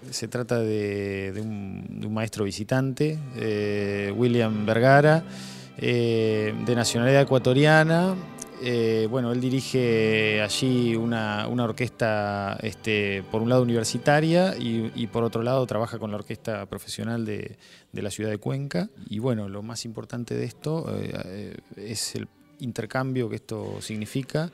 Se trata de un maestro visitante, William Vergara, de nacionalidad ecuatoriana. Bueno, él dirige allí una orquesta, por un lado universitaria y por otro lado trabaja con la orquesta profesional de la ciudad de Cuenca. Y bueno, lo más importante de esto es el intercambio que esto significa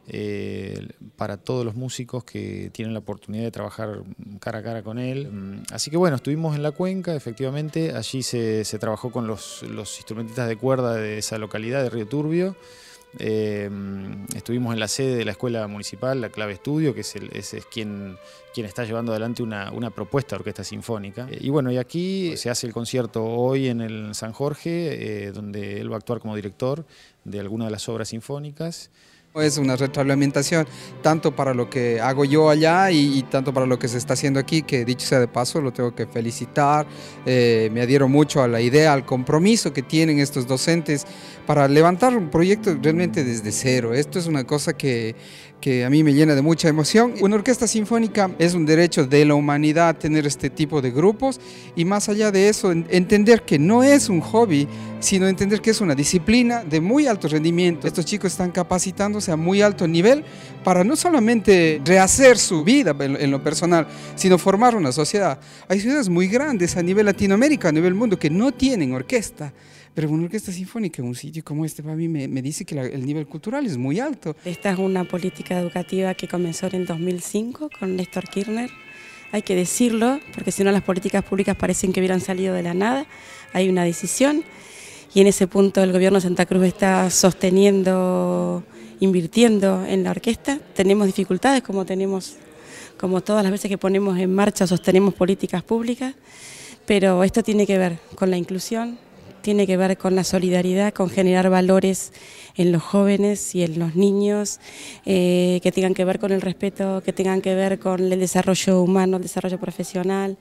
para todos los músicos que tienen la oportunidad de trabajar cara a cara con él. Así que bueno, estuvimos en la Cuenca, efectivamente, allí se trabajó con los instrumentistas de cuerda de esa localidad de Río Turbio. Estuvimos en la sede de la Escuela Municipal, la Clave Estudio, que es quien está llevando adelante una propuesta de orquesta sinfónica. Y bueno, y aquí se hace el concierto hoy en el San Jorge, donde él va a actuar como director de alguna de las obras sinfónicas. Es una retroalimentación tanto para lo que hago yo allá y tanto para lo que se está haciendo aquí, que dicho sea de paso lo tengo que felicitar. Me adhiero mucho a la idea, al compromiso que tienen estos docentes para levantar un proyecto realmente desde cero. Esto es una cosa que a mí me llena de mucha emoción. Una orquesta sinfónica es un derecho de la humanidad tener este tipo de grupos, y más allá de eso entender que no es un hobby, sino entender que es una disciplina de muy alto rendimiento. Estos chicos están capacitándose a muy alto nivel para no solamente rehacer su vida en lo personal, sino formar una sociedad. Hay ciudades muy grandes a nivel Latinoamérica, a nivel mundo, que no tienen orquesta, pero una orquesta sinfónica en un sitio como este para mí me dice que el nivel cultural es muy alto. Esta es una política educativa que comenzó en el 2005 con Néstor Kirchner. Hay que decirlo, porque si no las políticas públicas parecen que hubieran salido de la nada. Hay una decisión y en ese punto el gobierno de Santa Cruz está sosteniendo, invirtiendo en la orquesta. Tenemos dificultades como todas las veces que ponemos en marcha, sostenemos políticas públicas, pero esto tiene que ver con la inclusión, tiene que ver con la solidaridad, con generar valores en los jóvenes y en los niños, que tengan que ver con el respeto, que tengan que ver con el desarrollo humano, el desarrollo profesional.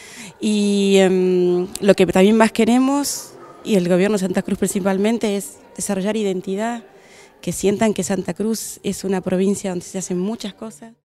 Y lo que también más queremos, y el gobierno de Santa Cruz principalmente, es desarrollar identidad, que sientan que Santa Cruz es una provincia donde se hacen muchas cosas.